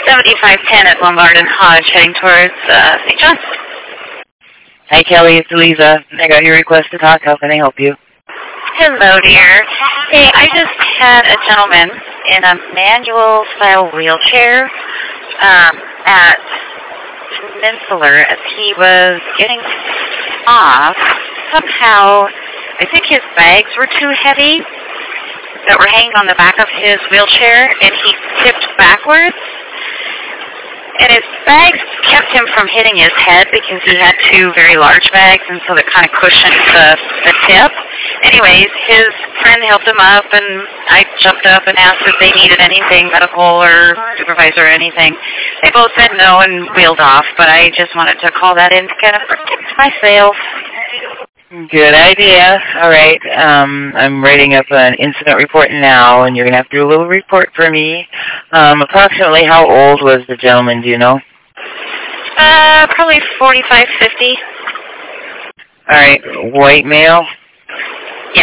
7510 at Lombard and Hodge, heading towards St. John. Hi, Kelly. It's Lisa. I got your request to talk. How can I help you? Hello, dear. Hey, I just had a gentleman in a manual-style wheelchair at Peninsular as he was getting off. Somehow, I think his bags were too heavy that were hanging on the back of his wheelchair, and he tipped backwards. And his bags kept him from hitting his head because he had two very large bags, and so that kind of cushioned the tip. Anyways, his friend helped him up, and I jumped up and asked if they needed anything, medical or supervisor or anything. They both said no and wheeled off, but I just wanted to call that in to kind of protect myself. Good idea. All right. I'm writing up an incident report now, and you're going to have to do a little report for me. Approximately how old was the gentleman, do you know? Probably 45, 50. All right. White male? Yes.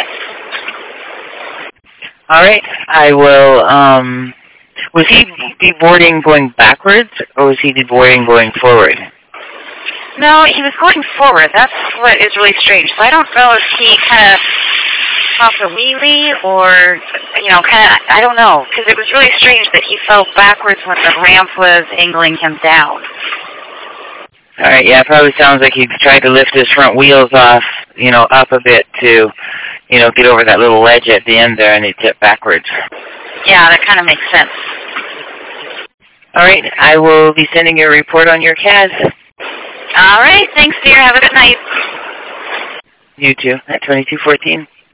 All right. I will, was he deboarding going backwards, or was he deboarding going forward? No, he was going forward. That's what is really strange. So I don't know if he kind of popped a wheelie or, I don't know. Because it was really strange that he fell backwards when the ramp was angling him down. All right, yeah, it probably sounds like he tried to lift his front wheels off, up a bit to, get over that little ledge at the end there, and he tipped backwards. Yeah, that kind of makes sense. All right, I will be sending you a report on your CAS. All right. Thanks, dear. Have a good night. You too. At 2214.